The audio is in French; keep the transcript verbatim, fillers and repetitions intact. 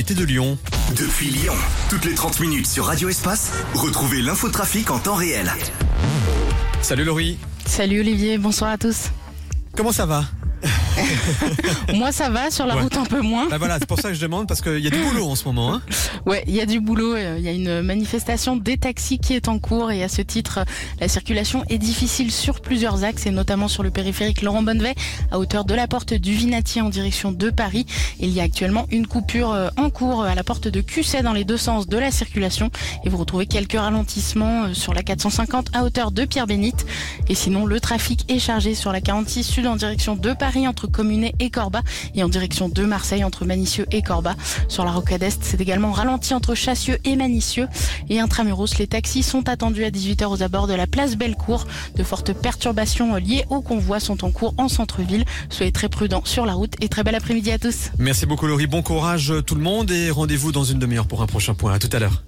l'actualité de Lyon. Depuis Lyon, toutes les trente minutes sur Radio Espace, retrouvez l'infotrafic en temps réel. Salut Laurie. Salut Olivier, bonsoir à tous. Comment ça va ? Moi ça va, sur la Ouais. route un peu moins. Bah voilà, c'est pour ça que je demande, parce qu'il y a du boulot en ce moment. Hein. Ouais, il y a du boulot, il y a une manifestation des taxis qui est en cours et à ce titre, la circulation est difficile sur plusieurs axes et notamment sur le périphérique Laurent Bonnevet à hauteur de la porte du Vinatier en direction de Paris. Il y a actuellement une coupure en cours à la porte de Cusset dans les deux sens de la circulation et vous retrouvez quelques ralentissements sur la quatre cent cinquante à hauteur de Pierre-Bénite. Et sinon, le trafic est chargé sur la quarante-six sud en direction de Paris entre Communet et Corba et en direction de Marseille entre Manicieux et Corba. Sur la rocade est, c'est également ralenti entre Chassieux et Manicieux. Et intramuros, les taxis sont attendus à dix-huit heures aux abords de la place Bellecour. De fortes perturbations liées au convoi sont en cours en centre-ville. Soyez très prudents sur la route et très bel après-midi à tous. Merci beaucoup Laurie, bon courage tout le monde et rendez-vous dans une demi-heure pour un prochain point. À tout à l'heure.